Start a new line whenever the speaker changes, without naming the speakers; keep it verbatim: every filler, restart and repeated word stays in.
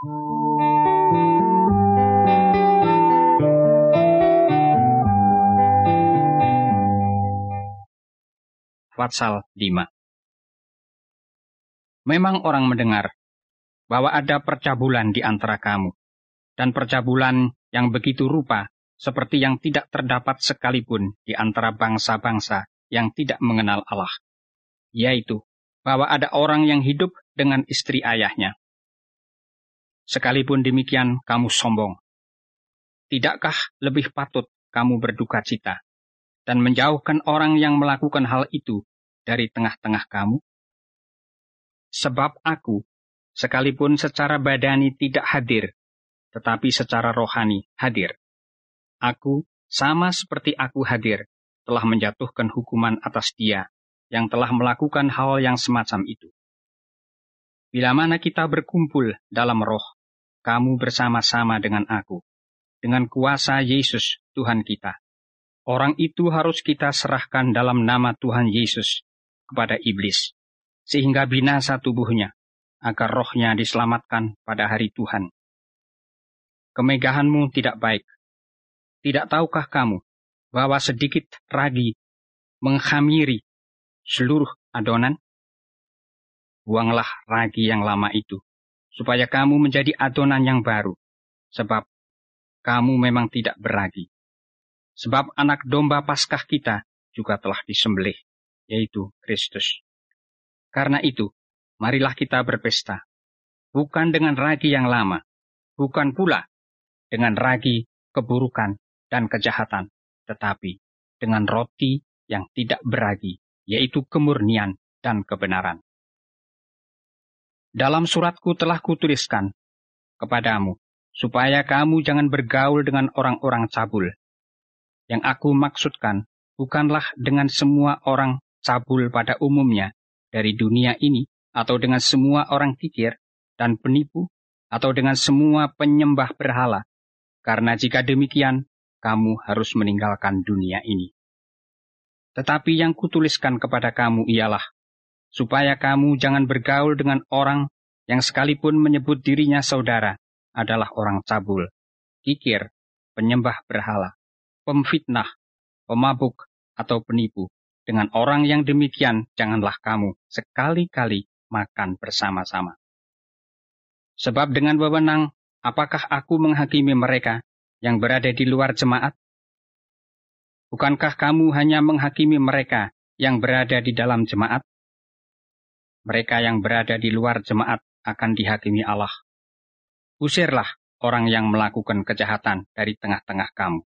Pasal lima. Memang orang mendengar bahwa ada percabulan di antara kamu, dan percabulan yang begitu rupa seperti yang tidak terdapat sekalipun di antara bangsa-bangsa yang tidak mengenal Allah, yaitu bahwa ada orang yang hidup dengan istri ayahnya. Sekalipun demikian kamu sombong. Tidakkah lebih patut kamu berduka cita dan menjauhkan orang yang melakukan hal itu dari tengah-tengah kamu? Sebab aku, sekalipun secara badani tidak hadir, tetapi secara rohani hadir. Aku, sama seperti aku hadir, telah menjatuhkan hukuman atas dia yang telah melakukan hal yang semacam itu. Bila mana kita berkumpul dalam roh, kamu bersama-sama dengan aku, dengan kuasa Yesus Tuhan kita. Orang itu harus kita serahkan dalam nama Tuhan Yesus kepada iblis, sehingga binasa tubuhnya, agar rohnya diselamatkan pada hari Tuhan. Kemegahanmu tidak baik. Tidak tahukah kamu bahwa sedikit ragi menghamiri seluruh adonan? Buanglah ragi yang lama itu, supaya kamu menjadi adonan yang baru, sebab kamu memang tidak beragi. Sebab anak domba Paskah kita juga telah disembelih, yaitu Kristus. Karena itu, marilah kita berpesta, bukan dengan ragi yang lama, bukan pula dengan ragi keburukan dan kejahatan, tetapi dengan roti yang tidak beragi, yaitu kemurnian dan kebenaran. Dalam suratku telah kutuliskan kepadamu, supaya kamu jangan bergaul dengan orang-orang cabul. Yang aku maksudkan bukanlah dengan semua orang cabul pada umumnya dari dunia ini, atau dengan semua orang kikir dan penipu, atau dengan semua penyembah berhala, karena jika demikian, kamu harus meninggalkan dunia ini. Tetapi yang kutuliskan kepada kamu ialah, supaya kamu jangan bergaul dengan orang yang sekalipun menyebut dirinya saudara adalah orang cabul, kikir, penyembah berhala, pemfitnah, pemabuk, atau penipu. Dengan orang yang demikian, janganlah kamu sekali-kali makan bersama-sama. Sebab dengan wewenang, apakah aku menghakimi mereka yang berada di luar jemaat? Bukankah kamu hanya menghakimi mereka yang berada di dalam jemaat? Mereka yang berada di luar jemaat akan dihakimi Allah. Usirlah orang yang melakukan kejahatan dari tengah-tengah kamu.